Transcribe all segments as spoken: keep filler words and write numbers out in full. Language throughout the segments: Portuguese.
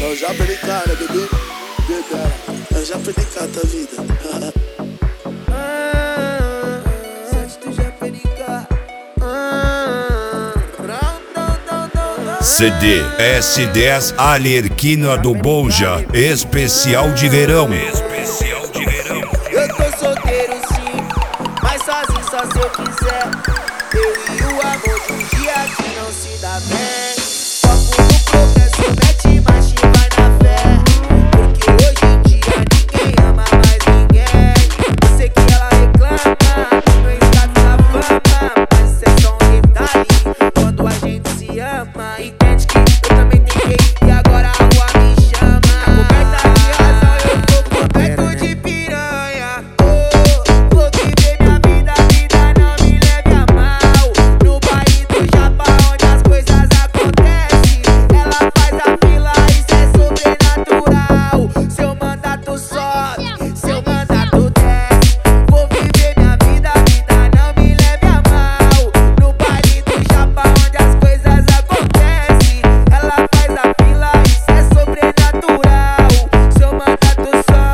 Eu já perdi cara, bebê. Bebê, eu já perdi cara da vida. C D S dez Alerquina do Bolja, especial de verão. Especial de verão. Eu tô solteiro sim, mas sozinho só se eu quiser. Eu e o amor de um dia que não se dá bem. Foco no progresso, mete marcha e vai na fé. Porque hoje em dia ninguém ama mais ninguém. Eu sei que ela reclama, meu estado da fama, mas isso é só um detalhe. Quando a gente se ama, entende que eu também tenho e agora a rua me chama. Tá coberta de razão, eu tô coberto de piranha. Oh, vou viver minha vida, a vida não me leve a mal. No baile do Japão, onde as coisas acontecem, ela faz a fila, isso é sobrenatural. Seu mandato sobe, seu mandato desce. Vou viver minha vida, a vida não me leve a mal. No baile do Japão, onde as coisas acontecem, ela faz a fila, isso é sobrenatural. Seu mandato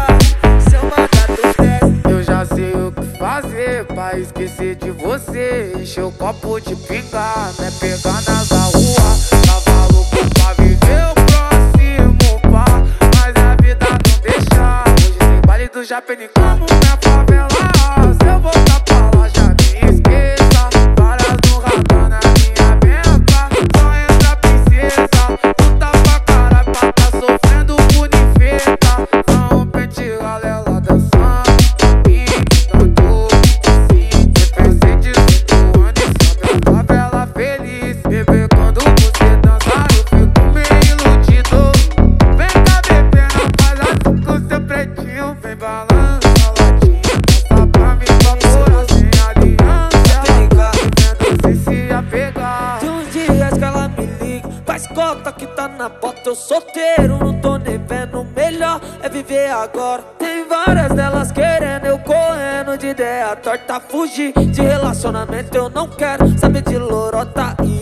sobe, seu mandato desce. Eu já sei o que fazer pra esquecer de você. Encher o copo de pinga, né? Pegar nas rua. Tava louco pra viver o próximo par, mas a vida não deixa. Hoje tem baile do Japeni como minha favela. Se eu voltar pra lá, já me esqueça. Várias no radar na minha benca. Só entra princesa. Tu tá pra caralho pra tá sofrendo bonifeta. Não pente galela dançando e dando assim. Represente cinco anos sobre a favela feliz. Bebê, quando você dançar eu fico meio iludido. Vem cá, bebê, não faz assim com seu pretinho. Vem balança latinha, dança pra me favorar sem aliança. Vendo sem se apegar. De uns dias que ela me liga, faz cota que tá na bota. Eu solteiro, não tô nem vendo. Melhor é viver agora. Tem várias delas querendo, eu correndo de ideia torta. Fugir de relacionamento, eu não quero saber de lorota. E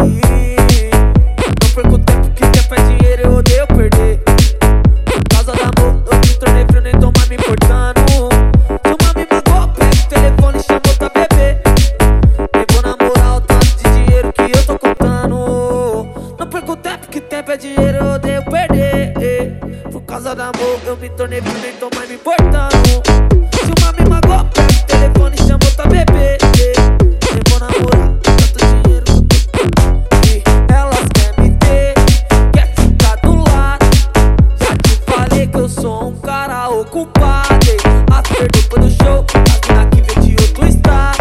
não perco tempo, que tempo é dinheiro, eu odeio perder. Por causa do amor, eu me tornei frio, nem tô mais me importando. Se uma me magoou, pega o telefone e chama outra bebê. Nem vou namorar o tanto de dinheiro que eu tô contando. Não perco tempo, que tempo é dinheiro, eu odeio perder. Por causa do amor, eu me tornei frio, nem tô mais me importando. Se uma me magoou, pega o telefone e chama outra bebê. Nem vou namorar tanto dinheiro que eu tô contando. E elas querem me ter, quer ficar do lado. Já te falei que eu sou um cara ocupado. After depois do show, a mina que vem de outro estado.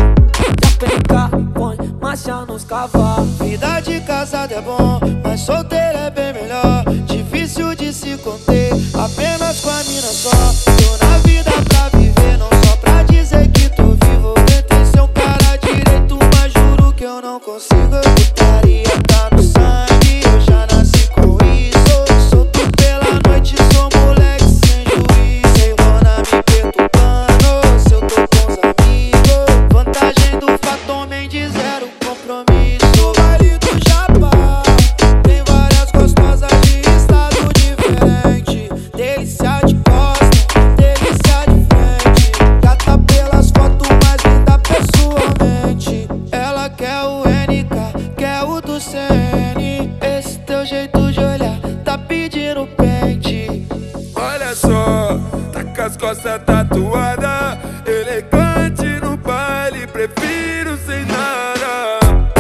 Já pegar, põe marcha nos cavalos. Vida de casado é bom, mas solteiro é bem melhor. Difícil de se conter, apenas com a mina só. Tô na vida pra viver, não só pra dizer que tô vivo. Tentei ser um cara direito, mas juro que eu não consigo. Putaria tá no sangue, eu já nasci com isso. Solto pela noite, sou moleque sem juízo. Sem rona me perturbando, se eu tô com os amigos. Vantagem do fato, homem de zero compromisso. No baile do Japão, tem várias gostosas de estado diferente. Delícia de costa, delícia de frente. Gata pelas fotos, mas linda pessoalmente. Ela quer o N K, quer o do C N. Esse teu jeito de olhar tá pedindo pente. Olha só, tá com as costas tatuadas, elegante no baile, prefiro sem nada.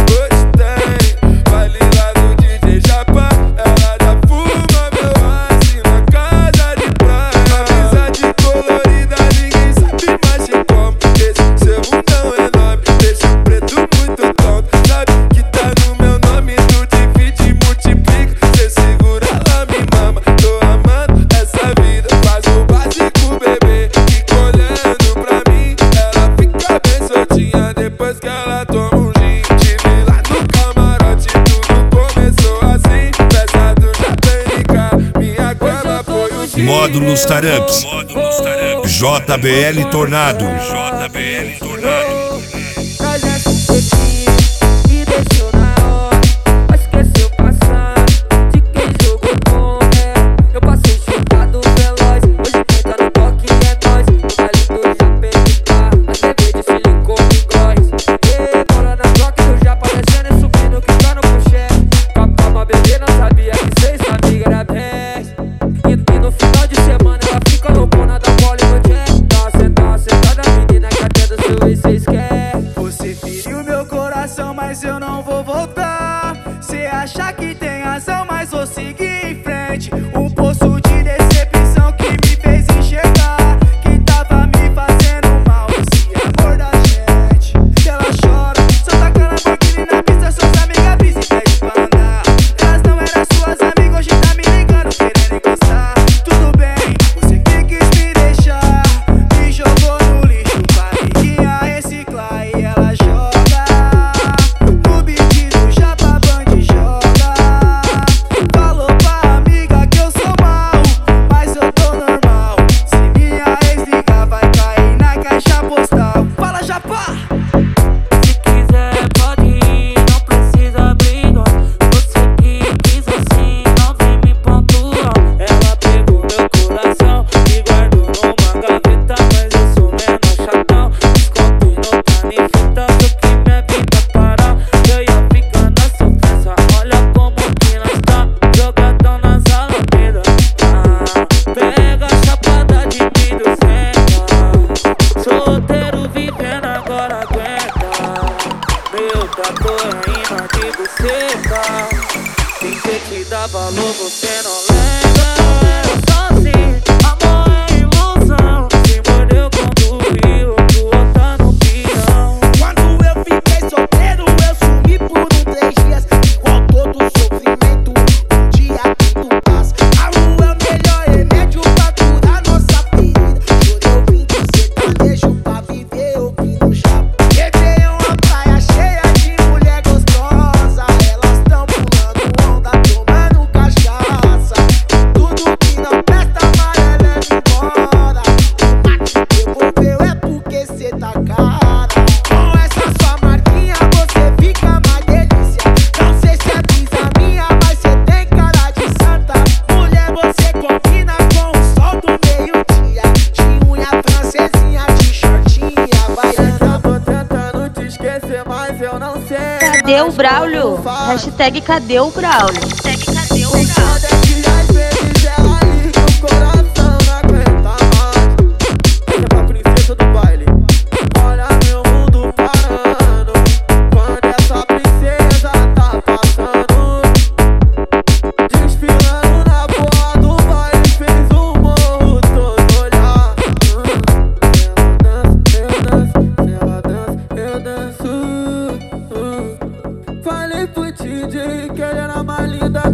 Gostei, baile lá do D J Japa, ela já fuma meu aço na casa de praia. Amizade colorida, ninguém sabe mais de como. Esse seu bundão enorme deixa o preto muito tonto. Sabe que tá no meu nome, tu divide e multiplica. Cê segura lá, me mama, tô amando essa vida. Faz o básico, bebê, fica olhando pra mim. Ela fica bem soltinha depois que ela toma um gin. Tive lá no camarote, tudo começou assim. Festa do Japénica, minha cama foi o gin. Módulos Taramps, J B L Tornado, J B L Tornado. Traz essa pretinha e deixou na hora. Vai esquecer o passado de quem jogou com ela. dá valor, você não lembra. Eu sou assim, amor é ilusão. Se mordeu quando viu, tu outra no pirão. Quando eu fiquei solteiro, eu sumi por um três dias. Igual todo sofrimento, um dia tudo passa. A rua é o melhor remédio pra curar nossa ferida. Quando eu vim do sertanejo pra viver ouvindo chapa. Peguei uma praia cheia de mulher gostosa. Elas tão pulando onda, tomando cachaça. Tudo que não presta mais é leva embora. O que devolveu é porque cê tá cara. Com essa sua marquinha você fica mais delícia. Não sei se é brisa minha, mas cê tem cara de santa. Mulher, você combina com o sol do meio-dia. De unha francesinha, de shortinha, baiana. Tô tentando te esquecer, mas eu não sei. Cadê o Braulio? Hashtag cadê o Braulio? Hashtag cadê o Braulio? Foda é que às vezes ela liga, o coração não aguenta mais. Essa é pra princesa do baile. Olha meu mundo parando. Quando essa princesa tá passando, desfilando na porra do baile, fez o morro todo olhar. Ela dança, eu danço, ela dança, eu danço. Falei pro D J que ela era mais linda